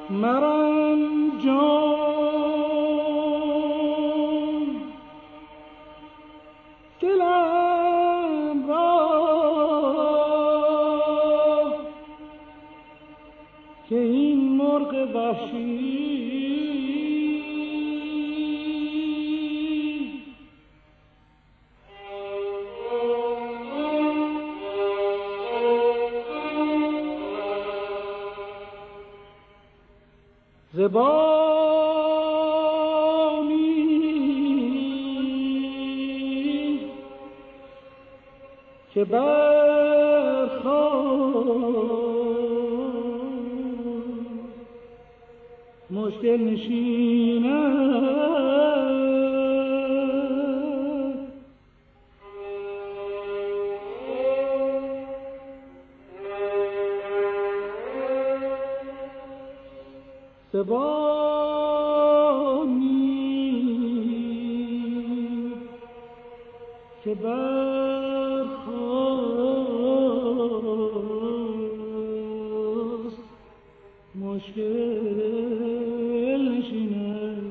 مرم جان دلم را که این مرغ وحشی زبانی که برخواست مشکل نشیند زبانی که برخواست مشکل نشیند.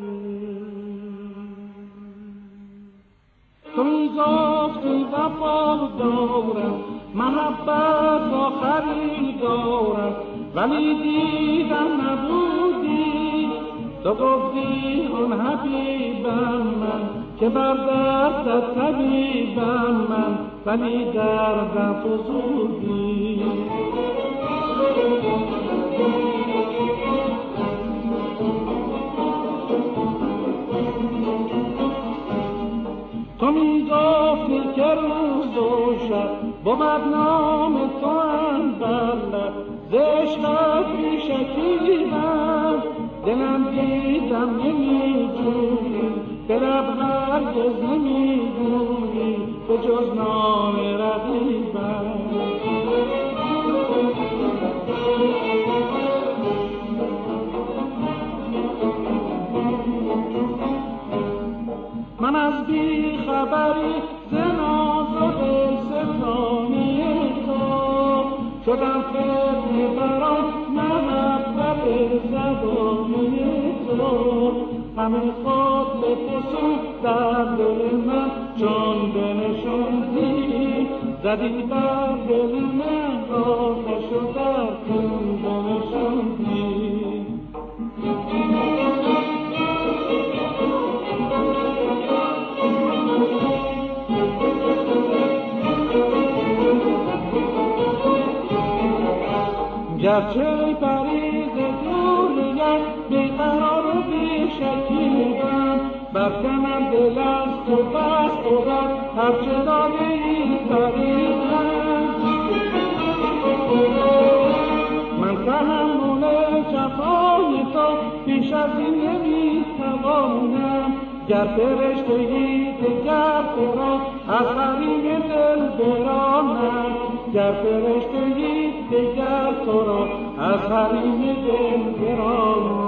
تو میگفتی وفا دارم محبت را خریدارم ولی دیدم نبودی. تو گفتی آن حبیبم من که بر دردت طبیبم من ولی دردم فزودی. تو میگفتی که روز و شب با بدنام تو اندر لب ز عشقت بیشکیدم. دلم دیدم نمیجویی به لب هرگز نمیگویی به جز نام رقیبم. من از بی خبری ز ناز و دلستانی تو شدم فتنه بران محبت زبانی تو. همه خود بفسون در دل من چون بنشوندی زدی بر دل من آتش و در خون بنشوندی. گرچه پریز دوریت بیقرار و بیشکیبم برکنم دل از تو بس بود هرچه داری فریدم. من تحمل جفای تو بیش از این نمیتوانم. گر فرشته‌ای دگر تو را از حریم دل برانم. گر فرشته‌ای دگر تو را از حریم دل برانم.